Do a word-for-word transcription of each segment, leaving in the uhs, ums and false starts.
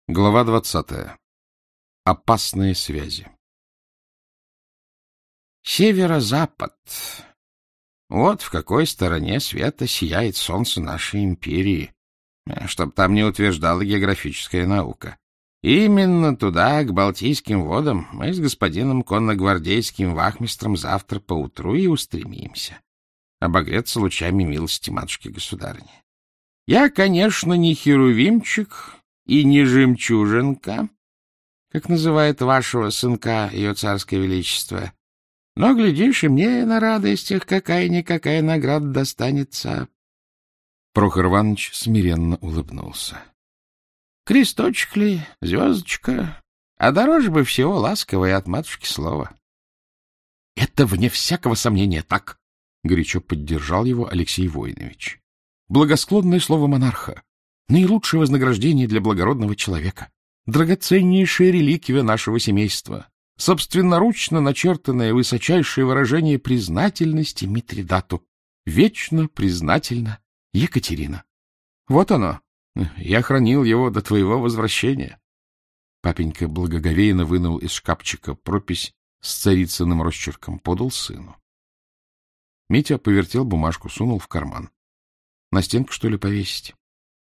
Глава двадцатая. Опасные связи. Северо-запад. Вот в какой стороне света сияет солнце нашей империи, чтоб там не утверждала географическая наука. Именно туда, к Балтийским водам, мы с господином конногвардейским вахмистром завтра поутру и устремимся, обогреться лучами милости матушки-государыни. Я, конечно, не херувимчик и не жемчужинка, как называет вашего сынка ее царское величество, но, глядишь, и мне на радостях какая-никакая награда достанется. Прохор Иванович смиренно улыбнулся. Кресточек ли, звездочка, а дороже бы всего ласковое от матушки слово. — Это, вне всякого сомнения, так, — горячо поддержал его Алексей Воинович. — Благосклонное слово монарха, наилучшее вознаграждение для благородного человека, драгоценнейшая реликвия нашего семейства, собственноручно начертанное высочайшее выражение признательности Митридату. Вечно признательна Екатерина. Вот оно. Я хранил его до твоего возвращения. Папенька благоговейно вынул из шкафчика пропись с царицыным росчерком, подал сыну. Митя повертел бумажку, сунул в карман. На стенку, что ли, повесить?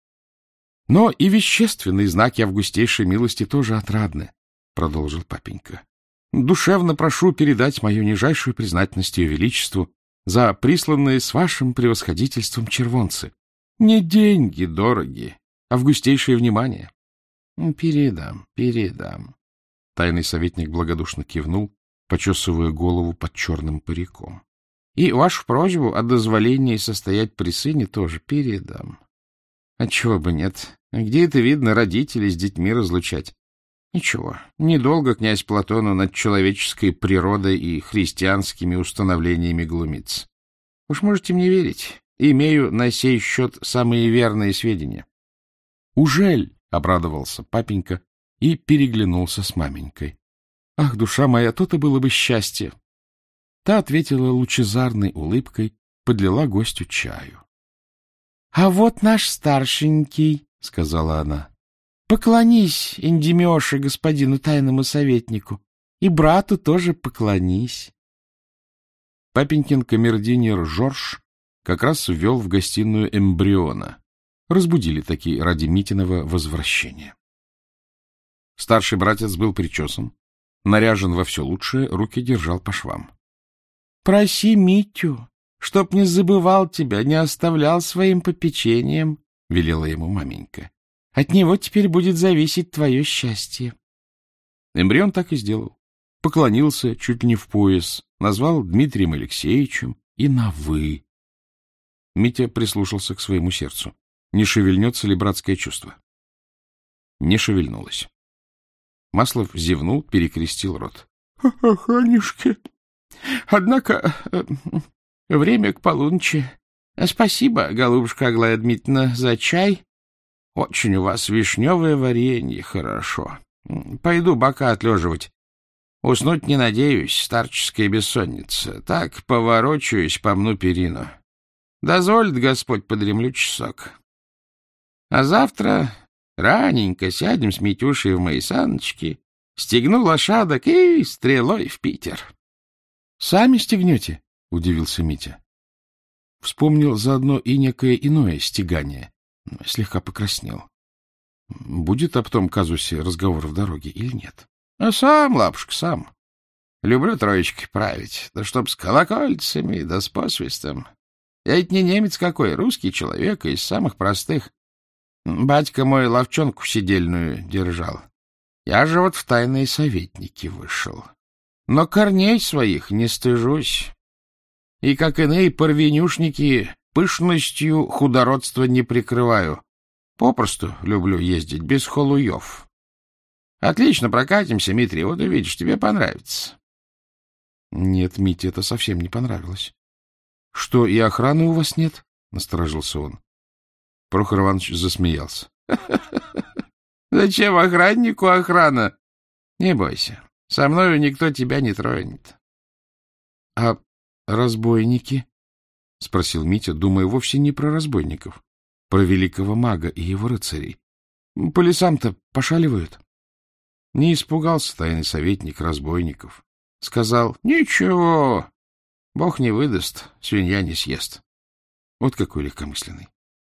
Но и вещественные знаки августейшей милости тоже отрадны, — продолжил папенька. Душевно прошу передать мою нижайшую признательность ее величеству за присланные с вашим превосходительством червонцы. Не деньги дороги, августейшее внимание. — Передам, передам. Тайный советник благодушно кивнул, почесывая голову под черным париком. — И вашу просьбу о дозволении состоять при сыне тоже передам. Отчего бы нет? Где это видно родителей с детьми разлучать? Ничего, недолго князь Платону над человеческой природой и христианскими установлениями глумится. Уж можете мне верить, имею на сей счет самые верные сведения. — Ужель? — обрадовался папенька и переглянулся с маменькой. — Ах, душа моя, то-то было бы счастье! Та ответила лучезарной улыбкой, подлила гостю чаю. — А вот наш старшенький, — сказала она. — Поклонись, Эндимиоше, господину тайному советнику, и брату тоже поклонись. Папенькин камердинер Жорж как раз ввел в гостиную эмбриона. Разбудили таки ради Митиного возвращения. Старший братец был причесан, наряжен во все лучшее, руки держал по швам. — Проси Митю, чтоб не забывал тебя, не оставлял своим попечением, — велела ему маменька. — От него теперь будет зависеть твое счастье. Эмбрион так и сделал. Поклонился чуть ли не в пояс, назвал Дмитрием Алексеевичем и на «вы». Митя прислушался к своему сердцу. Не шевельнется ли братское чувство? Не шевельнулось. Маслов зевнул, перекрестил рот. — Ханюшки, однако время к полуночи. Спасибо, голубушка Аглая Дмитриевна, за чай. Очень у вас вишневое варенье хорошо. Пойду бока отлеживать. Уснуть не надеюсь, старческая бессонница. Так поворочаюсь, помну перину. Дозволит Господь, подремлю часок. А завтра раненько сядем с Митюшей в мои саночки, стегну лошадок и стрелой в Питер. — Сами стегнете? — удивился Митя. Вспомнил заодно и некое иное стегание. Слегка покраснел. Будет об том казусе разговор в дороге или нет? — А сам, лапушка, сам. Люблю троечкой править, да чтоб с колокольцами, да с посвистом. Я ведь не немец какой, русский человек, из самых простых. Батька мой ловчонку сидельную держал. Я же вот в тайные советники вышел. Но корней своих не стыжусь. И, как иные парвенюшники, пышностью худородства не прикрываю. Попросту люблю ездить, без холуев. Отлично прокатимся, Митрий, вот увидишь, тебе понравится. Нет, Мите это совсем не понравилось. — Что, и охраны у вас нет? — насторожился он. Прохор Иванович засмеялся. — Зачем охраннику охрана? Не бойся, со мною никто тебя не тронет. — А разбойники? — спросил Митя, думая вовсе не про разбойников, про великого мага и его рыцарей. По лесам-то пошаливают. Не испугался тайный советник разбойников. Сказал: ничего, Бог не выдаст, свинья не съест. Вот какой легкомысленный.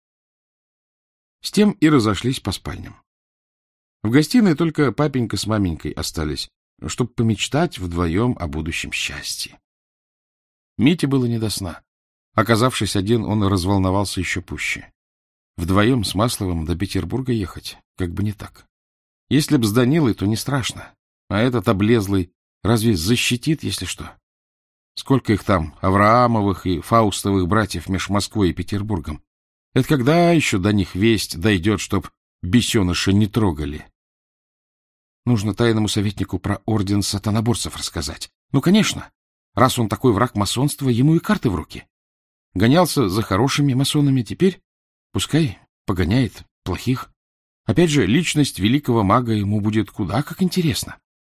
С тем и разошлись по спальням. В гостиной только папенька с маменькой остались, чтобы помечтать вдвоем о будущем счастье. Мите было не до сна. Оказавшись один, он разволновался еще пуще. Вдвоем с Масловым до Петербурга ехать, как бы не так. Если б с Данилой, то не страшно. А этот облезлый разве защитит, если что? Сколько их там, Авраамовых и Фаустовых братьев меж Москвой и Петербургом? Это когда еще до них весть дойдет, чтоб бесеныша не трогали? Нужно тайному советнику про орден сатаноборцев рассказать. Ну, конечно. Раз он такой враг масонства, ему и карты в руки. Гонялся за хорошими масонами, теперь пускай погоняет плохих. Опять же, личность великого мага ему будет куда как интересно.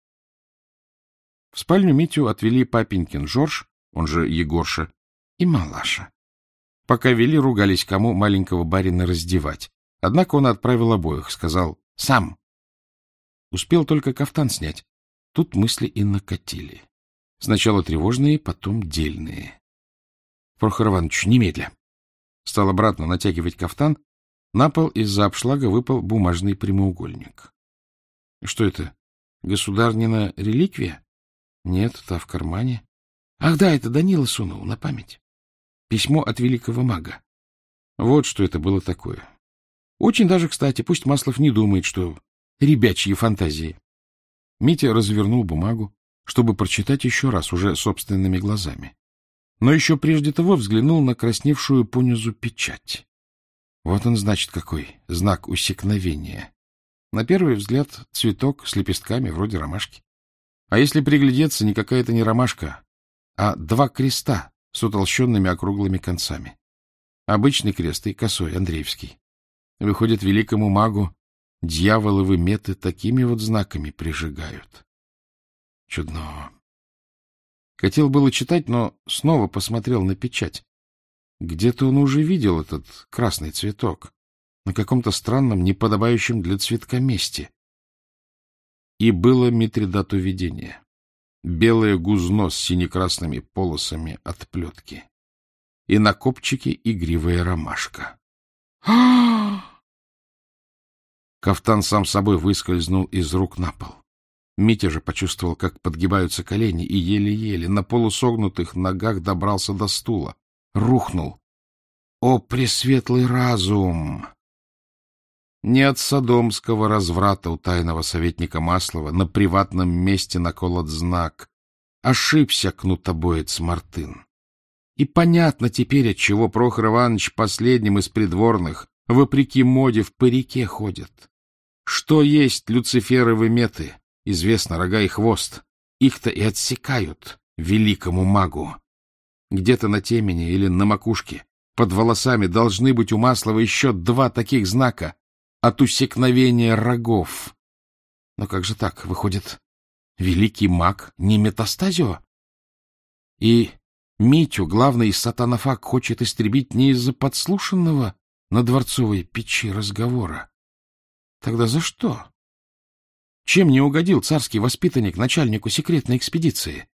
В спальню Митю отвели папенькин Жорж, он же Егорша, и Малаша. Пока вели, ругались, кому маленького барина раздевать. Однако он отправил обоих, сказал: «Сам». Успел только кафтан снять. Тут мысли и накатили. Сначала тревожные, потом дельные. Прохор Иванович, немедля. Стал обратно натягивать кафтан. На пол из-за обшлага выпал бумажный прямоугольник. Что это? Государнина реликвия? Нет, та в кармане. Ах да, это Данила сунул на память. Письмо от великого мага. Вот что это было такое. Очень даже кстати, пусть Маслов не думает, что ребячьи фантазии. Митя развернул бумагу, чтобы прочитать еще раз, уже собственными глазами. Но еще прежде того взглянул на красневшую понизу печать. Вот он, значит, какой знак усекновения. На первый взгляд цветок с лепестками вроде ромашки. А если приглядеться, никакая это не ромашка, а два креста с утолщенными округлыми концами. Обычный крест и косой, Андреевский. Выходит, великому магу дьяволовы меты такими вот знаками прижигают. Чудно. Хотел было читать, но снова посмотрел на печать. Где-то он уже видел этот красный цветок на каком-то странном, неподобающем для цветка месте. И было Митридату видение. Белое гузно с синекрасными полосами от плетки. И на копчике игривая ромашка. Кафтан сам собой выскользнул из рук на пол. Митя же почувствовал, как подгибаются колени, и еле-еле на полусогнутых ногах добрался до стула. Рухнул. О, пресветлый разум! Не от содомского разврата у тайного советника Маслова на приватном месте наколот знак. Ошибся кнутобоец Мартын. И понятно теперь, отчего Прохор Иванович последним из придворных, вопреки моде, в парике ходит. Что есть люциферовы меты, известно, рога и хвост. Их-то и отсекают великому магу. Где-то на темени или на макушке, под волосами, должны быть у Маслова еще два таких знака от усекновения рогов. Но как же так? Выходит, великий маг не метастазио? И Митю главный сатанофаг хочет истребить не из-за подслушанного на дворцовой печи разговора. Тогда за что? Чем не угодил царский воспитанник начальнику секретной экспедиции?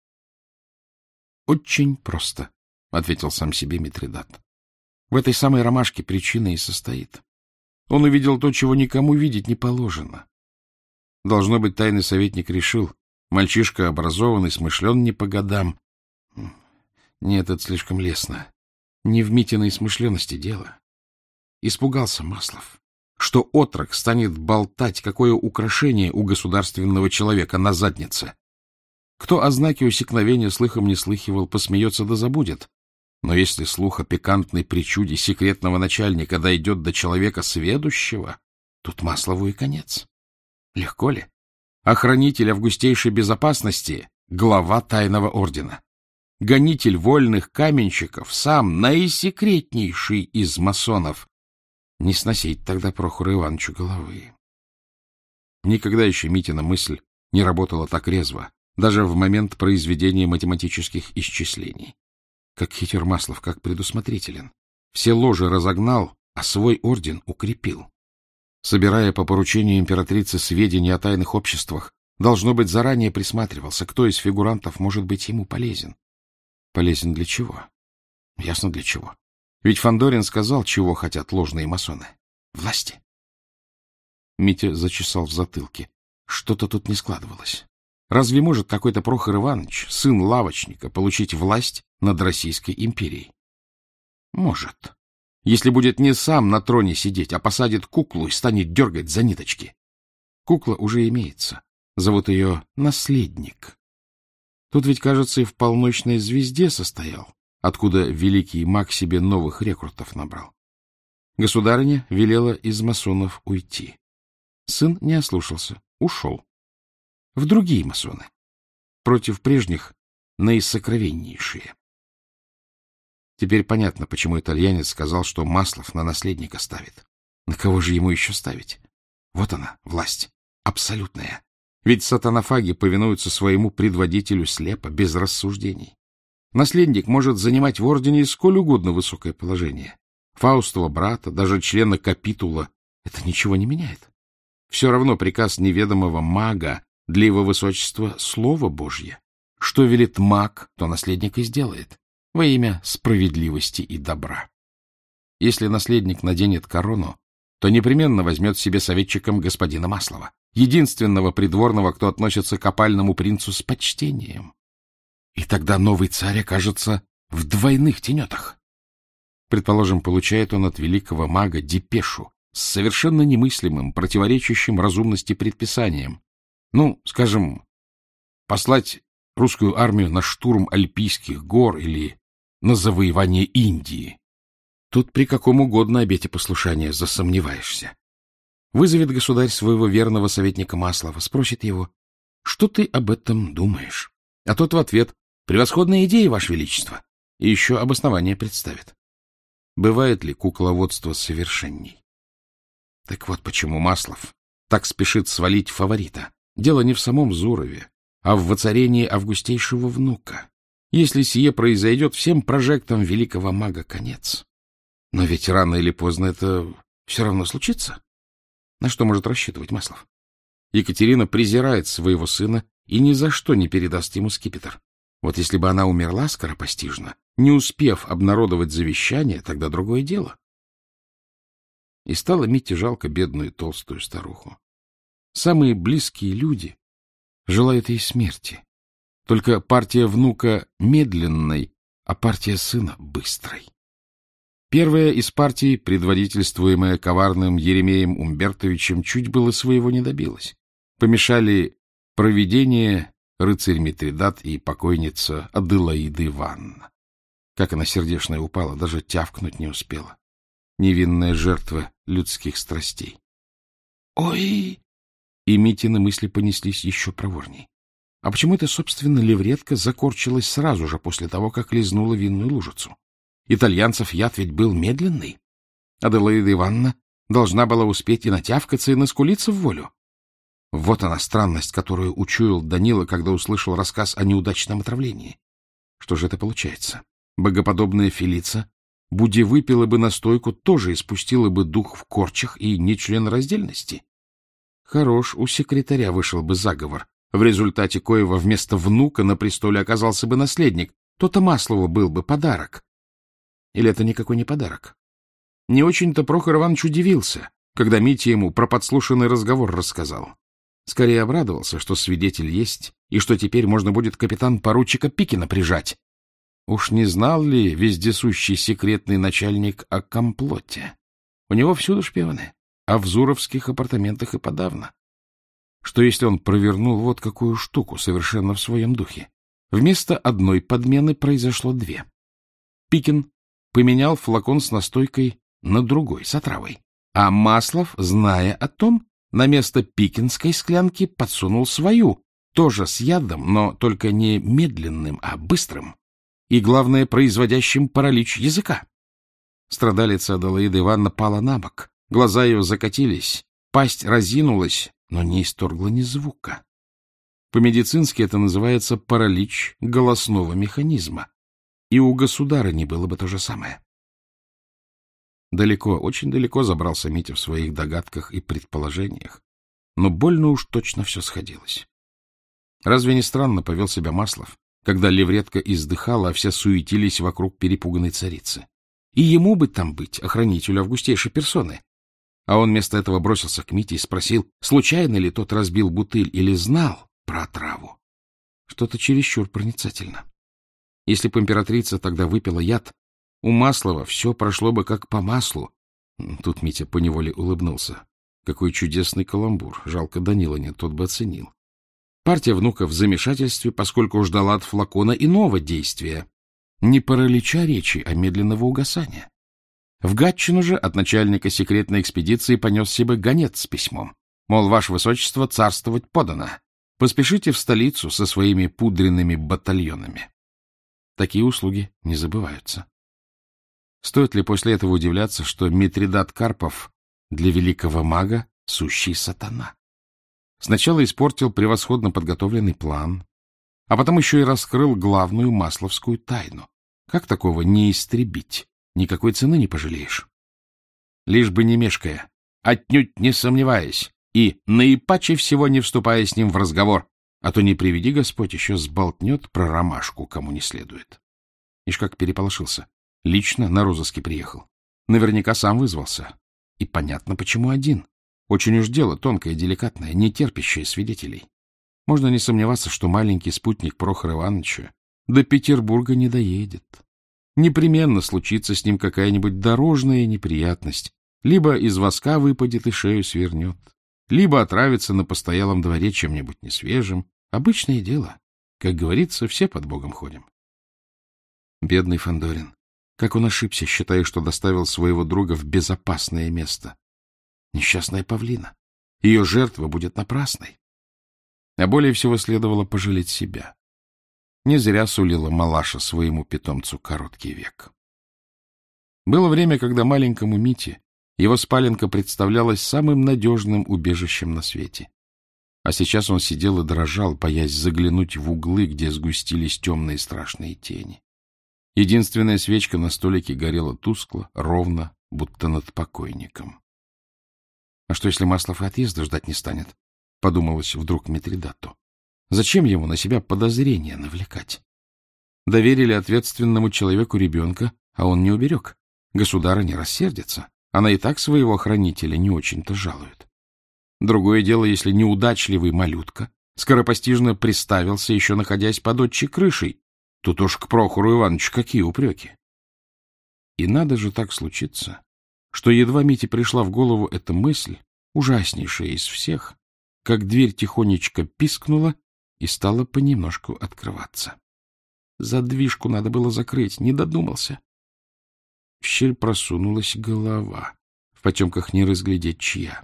— Очень просто, — ответил сам себе Митридат. В этой самой ромашке причина и состоит. Он увидел то, чего никому видеть не положено. Должно быть, тайный советник решил, мальчишка образованный, смышлен не по годам. Нет, это слишком лестно. Не в Митиной смышленности дело. Испугался Маслов, что отрок станет болтать, какое украшение у государственного человека на заднице. Кто о знаке усекновения слыхом не слыхивал, посмеется да забудет. Но если слух о пикантной причуде секретного начальника дойдет до человека сведущего, тут Маслову и конец. Легко ли? Охранитель августейшей безопасности — глава тайного ордена. Гонитель вольных каменщиков, сам наисекретнейший из масонов. Не сносить тогда Прохору Ивановичу головы. Никогда еще Митина мысль не работала так резво, даже в момент произведения математических исчислений. Как хитер Маслов, как предусмотрителен. Все ложи разогнал, а свой орден укрепил. Собирая по поручению императрицы сведения о тайных обществах, должно быть, заранее присматривался, кто из фигурантов может быть ему полезен. Полезен для чего? Ясно для чего. Ведь Фандорин сказал, чего хотят ложные масоны. Власти. Митя зачесал в затылке. Что-то тут не складывалось. Разве может какой-то Прохор Иванович, сын лавочника, получить власть над Российской империей? Может. Если будет не сам на троне сидеть, а посадит куклу и станет дергать за ниточки. Кукла уже имеется. Зовут ее Наследник. Тут ведь, кажется, и в полночной звезде состоял, откуда великий маг себе новых рекрутов набрал. Государыня велела из масонов уйти. Сын не ослушался, ушел. В другие масоны. Против прежних наисокровеннейшие. Теперь понятно, почему итальянец сказал, что Маслов на наследника ставит. На кого же ему еще ставить? Вот она, власть. Абсолютная. Ведь сатанофаги повинуются своему предводителю слепо, без рассуждений. Наследник может занимать в ордене сколь угодно высокое положение. Фаустова брата, даже члена капитула. Это ничего не меняет. Все равно приказ неведомого мага для его высочества — слово Божье. Что велит маг, то наследник и сделает. Во имя справедливости и добра. Если наследник наденет корону, то непременно возьмет себе советчиком господина Маслова, единственного придворного, кто относится к опальному принцу с почтением. И тогда новый царь окажется в двойных тенетах. Предположим, получает он от великого мага депешу с совершенно немыслимым, противоречащим разумности предписанием. Ну, скажем, послать русскую армию на штурм Альпийских гор или на завоевание Индии. Тут при каком угодно обете послушания засомневаешься. Вызовет государь своего верного советника Маслова, спросит его, что ты об этом думаешь? А тот в ответ, превосходная идея, Ваше Величество, и еще обоснование представит. Бывает ли кукловодство совершенней? Так вот почему Маслов так спешит свалить фаворита. Дело не в самом Зурове, а в воцарении августейшего внука. Если сие произойдет, всем прожектам великого мага конец. Но ведь рано или поздно это все равно случится. На что может рассчитывать Маслов? Екатерина презирает своего сына и ни за что не передаст ему скипетр. Вот если бы она умерла скоропостижно, не успев обнародовать завещание, тогда другое дело. И стало Мите жалко бедную толстую старуху. Самые близкие люди желают ей смерти. Только партия внука медленной, а партия сына быстрой. Первая из партий, предводительствуемая коварным Еремеем Умбертовичем, чуть было своего не добилась. Помешали провидение, рыцарь Митридат и покойница Аделаида Ивановна. Как она сердечная упала, даже тявкнуть не успела. Невинная жертва людских страстей. «Ой!» И Митины мысли понеслись еще проворней. А почему это, собственно, левретка закорчилась сразу же после того, как лизнула винную лужицу? Итальянцев яд ведь был медленный. Аделаида Ивановна должна была успеть и натявкаться, и наскулиться в волю. Вот она странность, которую учуял Данила, когда услышал рассказ о неудачном отравлении. Что же это получается? Богоподобная Фелица, буди выпила бы настойку, тоже испустила бы дух в корчах и нечленораздельности. Хорош, у секретаря вышел бы заговор, в результате коего вместо внука на престоле оказался бы наследник. То-то Маслову был бы подарок. Или это никакой не подарок? Не очень-то Прохор Иванович удивился, когда Митя ему про подслушанный разговор рассказал. Скорее обрадовался, что свидетель есть, и что теперь можно будет капитан-поручика Пикина прижать. Уж не знал ли вездесущий секретный начальник о комплоте? У него всюду шпионы, а в зуровских апартаментах и подавно. Что если он провернул вот какую штуку совершенно в своем духе? Вместо одной подмены произошло две. Пикин поменял флакон с настойкой на другой, с отравой. А Маслов, зная о том, на место пикинской склянки подсунул свою, тоже с ядом, но только не медленным, а быстрым. И, главное, производящим паралич языка. Страдалица Аделаида Ивановна пала на бок, глаза ее закатились, пасть разинулась, но не исторгла ни звука. По-медицински это называется паралич голосного механизма. И у государыни было бы то же самое. Далеко, очень далеко забрался Митя в своих догадках и предположениях, но больно уж точно все сходилось. Разве не странно повел себя Маслов, когда левретка издыхала, а все суетились вокруг перепуганной царицы? И ему бы там быть, охранителю августейшей персоны. А он вместо этого бросился к Мите и спросил, случайно ли тот разбил бутыль или знал про отраву. Что-то чересчур проницательно. Если бы императрица тогда выпила яд, у Маслова все прошло бы как по маслу. Тут Митя поневоле улыбнулся. Какой чудесный каламбур. Жалко, Данила нет, тот бы оценил. Партия внука в замешательстве, поскольку ждала от флакона иного действия. Не паралича речи, а медленного угасания. В Гатчину же от начальника секретной экспедиции понесся бы гонец с письмом. Мол, ваше высочество, царствовать подано. Поспешите в столицу со своими пудренными батальонами. Такие услуги не забываются. Стоит ли после этого удивляться, что Митридат Карпов для великого мага сущий сатана? Сначала испортил превосходно подготовленный план, а потом еще и раскрыл главную масловскую тайну. Как такого не истребить? Никакой цены не пожалеешь. Лишь бы не мешкая, отнюдь не сомневаясь и наипаче всего не вступая с ним в разговор, а то не приведи Господь еще сболтнет про ромашку, кому не следует. Ишь как переполошился. Лично на розыске приехал. Наверняка сам вызвался. И понятно, почему один. Очень уж дело тонкое, деликатное, не терпящее свидетелей. Можно не сомневаться, что маленький спутник Прохора Ивановича до Петербурга не доедет. Непременно случится с ним какая-нибудь дорожная неприятность. Либо из воска выпадет и шею свернет, либо отравится на постоялом дворе чем-нибудь несвежим. Обычное дело. Как говорится, все под Богом ходим. Бедный Фандорин. Как он ошибся, считая, что доставил своего друга в безопасное место. Несчастная павлина. Ее жертва будет напрасной. А более всего следовало пожалеть себя. Не зря сулила Малаша своему питомцу короткий век. Было время, когда маленькому Мите его спаленка представлялась самым надежным убежищем на свете. А сейчас он сидел и дрожал, боясь заглянуть в углы, где сгустились темные страшные тени. Единственная свечка на столике горела тускло, ровно, будто над покойником. А что, если Маслов и отъезда ждать не станет? Подумалось вдруг Митридату. Зачем ему на себя подозрения навлекать? Доверили ответственному человеку ребенка, а он не уберег. Государа не рассердится. Она и так своего хранителя не очень-то жалует. Другое дело, если неудачливый малютка скоропостижно приставился, еще находясь под отчей крышей. Тут уж к Прохору Ивановичу какие упреки. И надо же так случиться, что едва Мите пришла в голову эта мысль, ужаснейшая из всех, как дверь тихонечко пискнула и стала понемножку открываться. Задвижку надо было закрыть, не додумался. В щель просунулась голова, в потемках не разглядеть чья.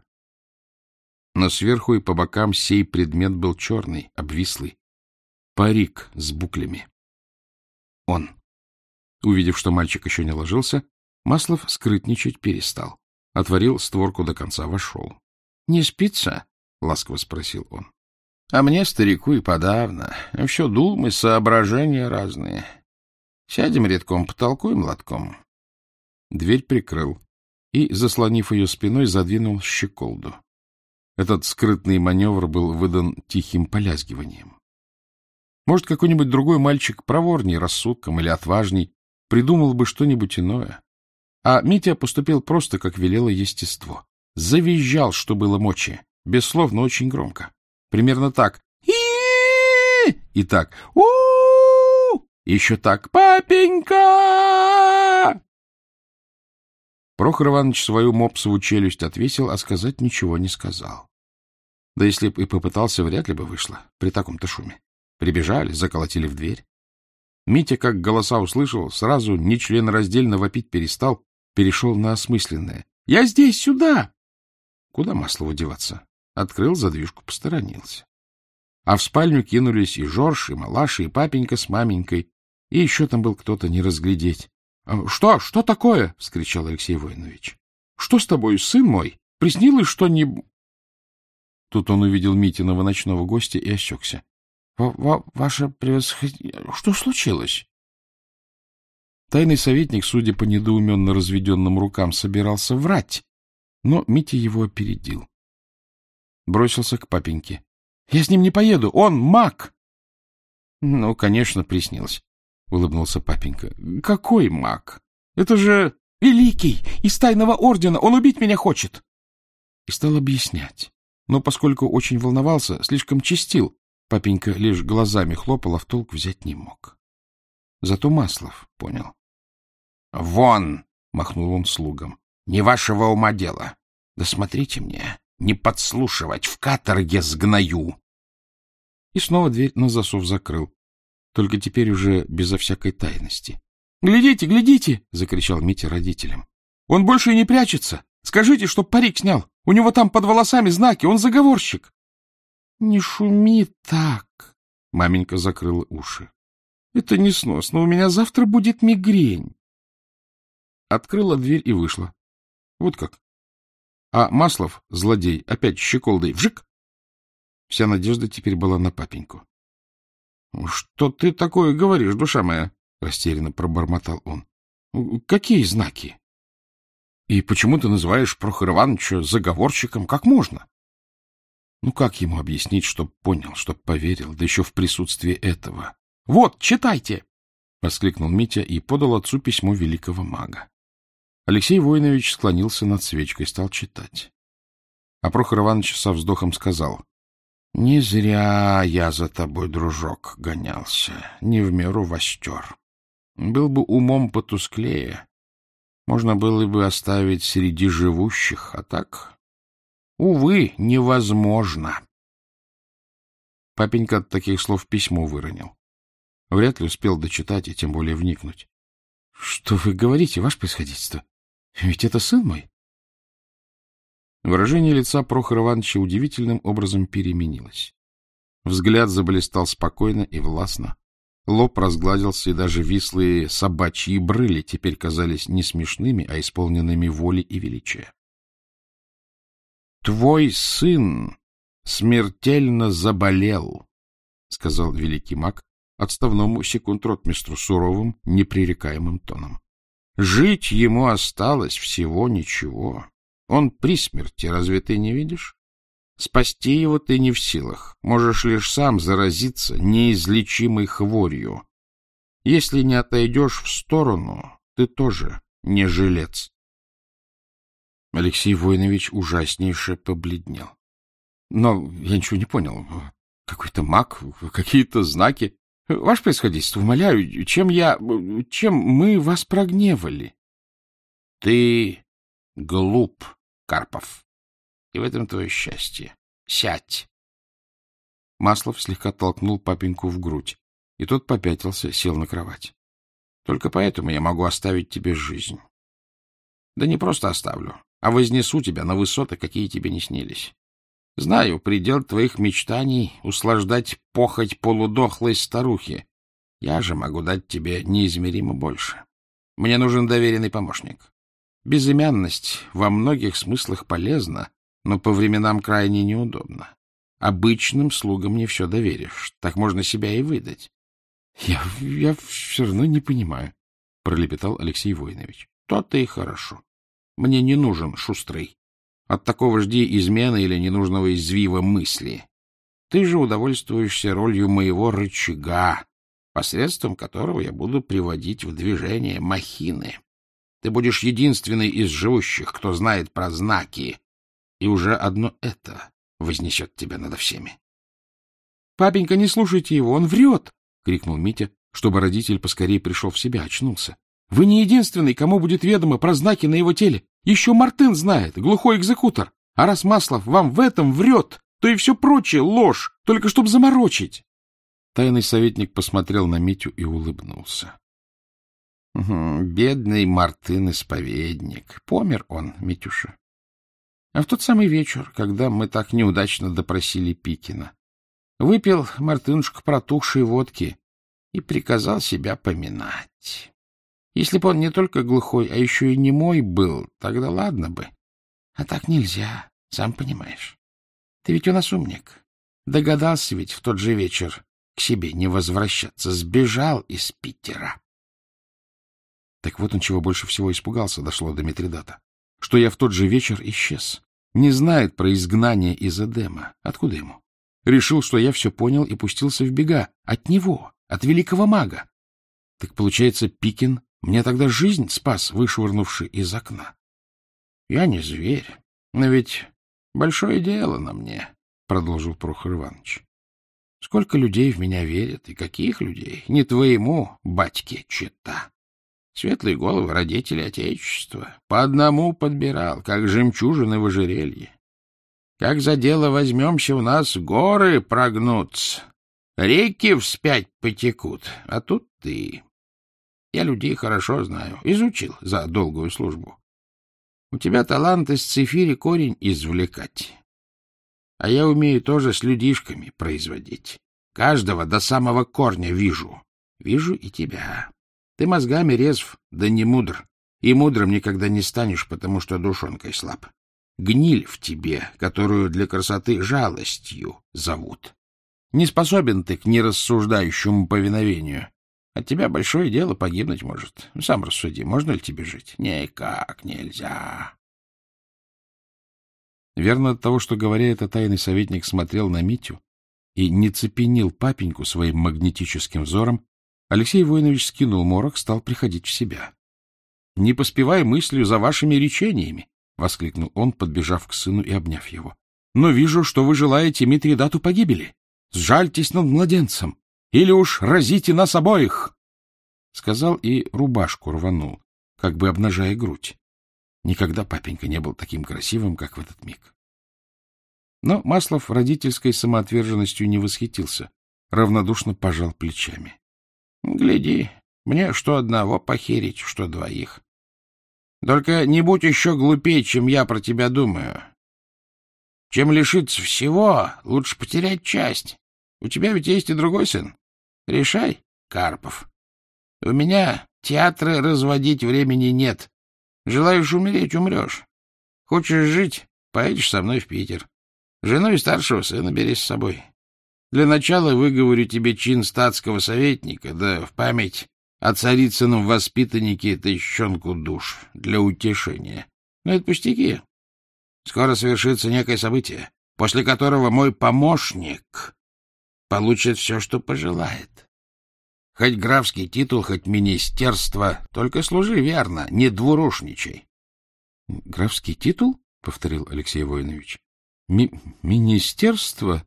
Но сверху и по бокам сей предмет был черный, обвислый. Парик с буклями. Он. Увидев, что мальчик еще не ложился, Маслов скрытничать перестал. Отворил створку до конца, вошел. — Не спится? — ласково спросил он. — А мне, старику, и подавно. Все думы, соображения разные. Сядем редком, потолкуем лотком. Дверь прикрыл и, заслонив ее спиной, задвинул щеколду. Этот скрытный маневр был выдан тихим полязгиванием. Может, какой-нибудь другой мальчик проворней рассудком или отважней придумал бы что-нибудь иное. А Митя поступил просто, как велело естество. Завизжал, что было мочи, без слов, но очень громко. Примерно так. И и так. у Еще так. Папенька! Прохор Иванович свою мопсову челюсть отвесил, а сказать ничего не сказал. Да если б и попытался, вряд ли бы вышло при таком-то шуме. Прибежали, заколотили в дверь. Митя, как голоса услышал, сразу нечленораздельно вопить перестал, перешел на осмысленное. — Я здесь, сюда! Куда Маслову деваться? Открыл задвижку, посторонился. А в спальню кинулись и Жорж, и Малаша, и папенька с маменькой, и еще там был кто-то, не разглядеть. — Что? Что такое? — вскричал Алексей Воинович. — Что с тобой, сын мой? Приснилось что-нибудь? Тут он увидел Митиного ночного гостя и осекся. — Ваше превосходительство, что случилось? Тайный советник, судя по недоуменно разведенным рукам, собирался врать, но Митя его опередил. Бросился к папеньке. — Я с ним не поеду, он маг! — Ну, конечно, приснилось, — улыбнулся папенька. — Какой маг? Это же великий, из тайного ордена, он убить меня хочет! И стал объяснять. Но поскольку очень волновался, слишком чистил, папенька лишь глазами хлопал, а в толк взять не мог. Зато Маслов понял. — Вон! — махнул он слугам. — Не вашего ума дело. Да смотрите мне, не подслушивать, в каторге сгною. И снова дверь на засов закрыл, только теперь уже безо всякой тайности. — Глядите, глядите! — закричал Митя родителям. — Он больше и не прячется! Скажите, чтоб парик снял! У него там под волосами знаки, он заговорщик! — Не шуми так! — маменька закрыла уши. — Это несносно, у меня завтра будет мигрень. Открыла дверь и вышла. Вот как. А Маслов, злодей, опять щеколдой вжик. Вся надежда теперь была на папеньку. — Что ты такое говоришь, душа моя? — растерянно пробормотал он. — Какие знаки? И почему ты называешь Прохора Ивановича заговорщиком? Как можно? Ну, как ему объяснить, чтоб понял, чтоб поверил, да еще в присутствии этого? — Вот, читайте! — воскликнул Митя и подал отцу письмо великого мага. Алексей Воинович склонился над свечкой, стал читать. А Прохор Иванович со вздохом сказал: — Не зря я за тобой, дружок, гонялся, не в меру востер. Был бы умом потусклее, можно было бы оставить среди живущих, а так, увы, невозможно. Папенька от таких слов письмо выронил. Вряд ли успел дочитать и тем более вникнуть. — Что вы говорите, ваше превосходительство? Ведь это сын мой. Выражение лица Прохора Ивановича удивительным образом переменилось. Взгляд заблистал спокойно и властно. Лоб разгладился, и даже вислые собачьи брыли теперь казались не смешными, а исполненными воли и величия. — Твой сын смертельно заболел, — сказал великий маг отставному секунд-ротмистру суровым, непререкаемым тоном. — Жить ему осталось всего ничего. Он при смерти, разве ты не видишь? Спасти его ты не в силах, можешь лишь сам заразиться неизлечимой хворью. Если не отойдешь в сторону, ты тоже не жилец. Алексей Воинович ужаснейше побледнел. Но я ничего не понял. Какой-то маг, какие-то знаки. Ваше превосходительство, умоляю, чем я... чем мы вас прогневали? Ты глуп, Карпов. И в этом твое счастье. Сядь. Маслов слегка толкнул папеньку в грудь, и тот попятился, сел на кровать. Только поэтому я могу оставить тебе жизнь. Да не просто оставлю, а вознесу тебя на высоты, какие тебе не снились. Знаю, предел твоих мечтаний — услаждать похоть полудохлой старухи. Я же могу дать тебе неизмеримо больше. Мне нужен доверенный помощник. Безымянность во многих смыслах полезна, но по временам крайне неудобно. Обычным слугам не все доверишь, так можно себя и выдать. — Я, я все равно не понимаю, — пролепетал Алексей Воинович. — То-то и хорошо. Мне не нужен шустрый. От такого жди измены или ненужного извива мысли. Ты же удовольствуешься ролью моего рычага, посредством которого я буду приводить в движение махины. Ты будешь единственный из живущих, кто знает про знаки, и уже одно это вознесет тебя над всеми. — Папенька, не слушайте его, он врет! — крикнул Митя, чтобы родитель поскорее пришел в себя, очнулся. — Вы не единственный, кому будет ведомо про знаки на его теле. Еще Мартын знает, глухой экзекутор. А раз Маслов вам в этом врет, то и все прочее ложь, только чтоб заморочить. Тайный советник посмотрел на Митю и улыбнулся. — Бедный Мартын-исповедник. Помер он, Митюша. А в тот самый вечер, когда мы так неудачно допросили Пикина, выпил Мартынушка протухшей водки и приказал себя поминать. Если бы он не только глухой, а еще и немой был, тогда ладно бы. А так нельзя, сам понимаешь. Ты ведь у нас умник. Догадался ведь в тот же вечер к себе не возвращаться, сбежал из Питера. Так вот он чего больше всего испугался, дошло до Митридата. Что я в тот же вечер исчез. Не знает про изгнание из Эдема. Откуда ему? Решил, что я все понял и пустился в бега. От него, от великого мага. Так получается, Пикин мне тогда жизнь спас, вышвырнувший из окна. Я не зверь, но ведь большое дело на мне, — продолжил Прохор Иванович. Сколько людей в меня верят, и каких людей? Не твоему, батьке, чета. Светлые головы родители Отечества. По одному подбирал, как жемчужины в ожерелье. Как за дело возьмемся, у нас горы прогнутся, реки вспять потекут, а тут ты. Я людей хорошо знаю, изучил за долгую службу. У тебя талант из цифири корень извлекать, а я умею тоже с людишками производить. Каждого до самого корня вижу. Вижу и тебя. Ты мозгами резв, да не мудр. И мудрым никогда не станешь, потому что душонкой слаб. Гниль в тебе, которую для красоты жалостью зовут. Не способен ты к нерассуждающему повиновению. От тебя большое дело погибнуть может. Сам рассуди, можно ли тебе жить? Никак нельзя. Верно от того, что, говоря это, тайный советник смотрел на Митю и не цепенил папеньку своим магнетическим взором, Алексей Воинович скинул морок, стал приходить в себя. — Не поспевай мыслью за вашими речениями, — воскликнул он, подбежав к сыну и обняв его. — Но вижу, что вы желаете Митридату погибели. Сжальтесь над младенцем, или уж разите нас обоих! Сказал и рубашку рванул, как бы обнажая грудь. Никогда папенька не был таким красивым, как в этот миг. Но Маслов родительской самоотверженностью не восхитился, равнодушно пожал плечами. — Гляди, мне что одного похерить, что двоих. Только не будь еще глупее, чем я про тебя думаю. Чем лишиться всего, лучше потерять часть. У тебя ведь есть и другой сын. Решай, Карпов. У меня театры разводить времени нет. Желаешь умереть — умрешь. Хочешь жить — поедешь со мной в Питер. Жену и старшего сына бери с собой. Для начала выговорю тебе чин статского советника, да в память о царицыном воспитаннике тыщенку душ для утешения. Но это пустяки. Скоро совершится некое событие, после которого мой помощник получит все, что пожелает. Хоть графский титул, хоть министерство, только служи верно, не двурушничай. — Графский титул? — повторил Алексей Воинович. Ми — Министерство?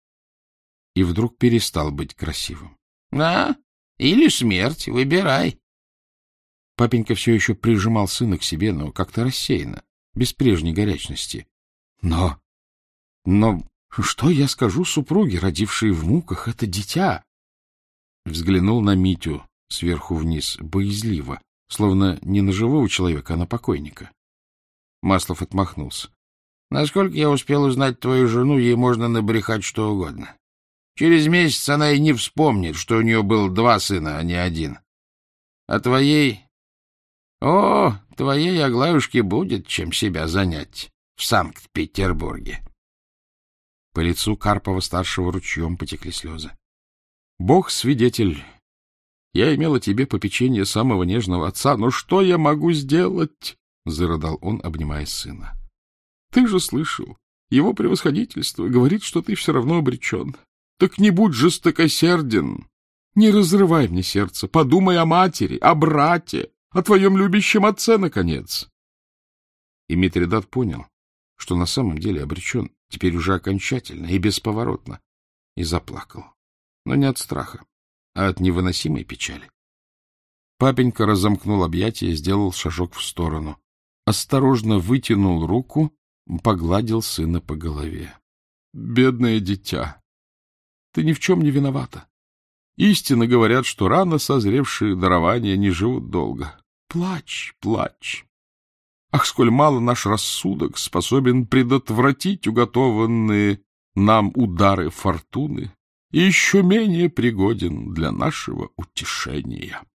И вдруг перестал быть красивым. — Да, или смерть, выбирай. Папенька все еще прижимал сына к себе, но как-то рассеянно, без прежней горячности. — Но... но что я скажу супруге, родившей в муках это дитя? Взглянул на Митю сверху вниз, боязливо, словно не на живого человека, а на покойника. Маслов отмахнулся. — Насколько я успел узнать твою жену, ей можно набрехать что угодно. Через месяц она и не вспомнит, что у нее был два сына, а не один. А твоей... О, твоей Аглаюшке будет чем себя занять в Санкт-Петербурге. По лицу Карпова-старшего ручьем потекли слезы. — Бог свидетель, я имел о тебе попечение самого нежного отца, но что я могу сделать? — зарыдал он, обнимая сына. — Ты же слышал, его превосходительство говорит, что ты все равно обречен. Так не будь жестокосерден, не разрывай мне сердце, подумай о матери, о брате, о твоем любящем отце, наконец. И Митридат понял, что на самом деле обречен, теперь уже окончательно и бесповоротно, и заплакал. Но не от страха, а от невыносимой печали. Папенька разомкнул объятия, сделал шажок в сторону, осторожно вытянул руку, погладил сына по голове. — Бедное дитя! Ты ни в чем не виновата. Истинно говорят, что рано созревшие дарования не живут долго. Плачь, плачь. Ах, сколь мало наш рассудок способен предотвратить уготованные нам удары фортуны и еще менее пригоден для нашего утешения.